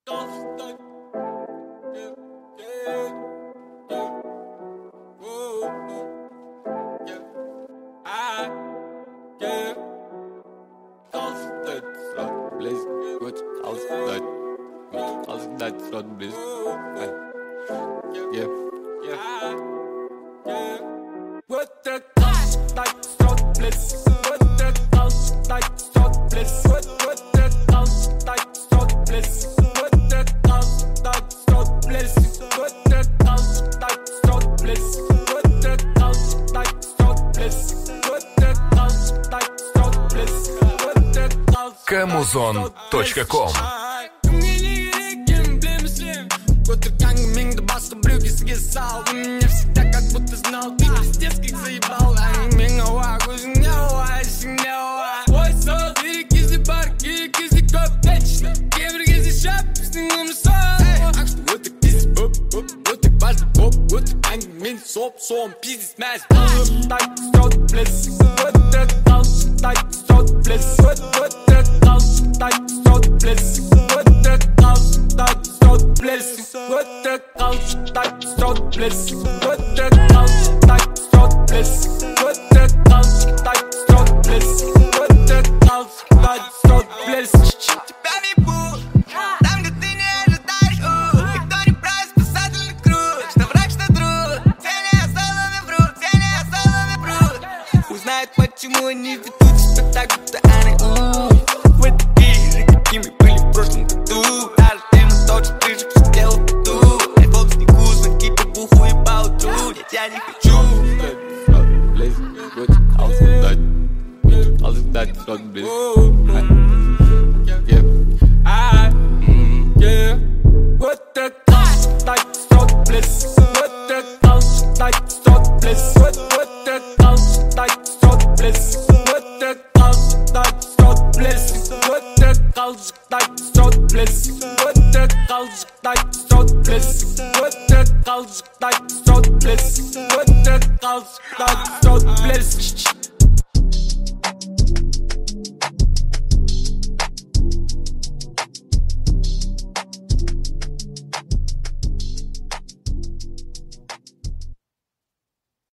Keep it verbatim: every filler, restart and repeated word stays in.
Камузон точка ком. Год гангминг, да баста брюки сгисал. Ты меня всегда как будто знал. Ты пиздец как заебал. Они меня вагу сняла, сняла. Ой, сол, кизи бар, кизи коп, вечно. Кемер, кизи шап, с ним умсал. Ах, что вот так кизи боп, боп, вот так баста боп, вот так гангминг, соп, сом, пиздец, мяс. Так, строт, блесс, вот так калс, так, строт, блесс, вот, вот так калс, так, строт, блесс, вот так калс, так, строт, блесс. What the culture, that strut bliss. What the culture, that strut bliss. What the culture, that strut bliss. What the culture, that strut bliss. Тебя не будет, там где ты не ожидаешь. Никто не прав, спасатель не крут. Что враг, что друг. Все не осталось врут, все не осталось врут. Узнают, почему они ведут себя так, будто они у. Вы такие же, какими были в прошлом году. Даже тема тот же, ты же все делал. Я не хочу. Alles dat strut bliss. Yeah, I, yeah. What the culture, that strut bliss. What the culture, that strut bliss. What what the culture, that strut bliss. What the culture, that strut bliss. What the culture, that strut bliss. What the culture, that strut bliss. What the culture, that strut bliss. What the culture, that strut bliss.